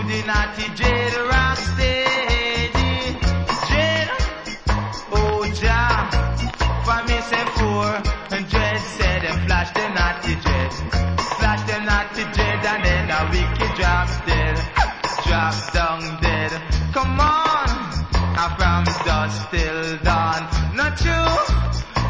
the naughty dread rock steady. Dread, oh Jah, for me say four. And dread said and flash the naughty dread. Flash the naughty dread and then a wicked drop dead. Drop down.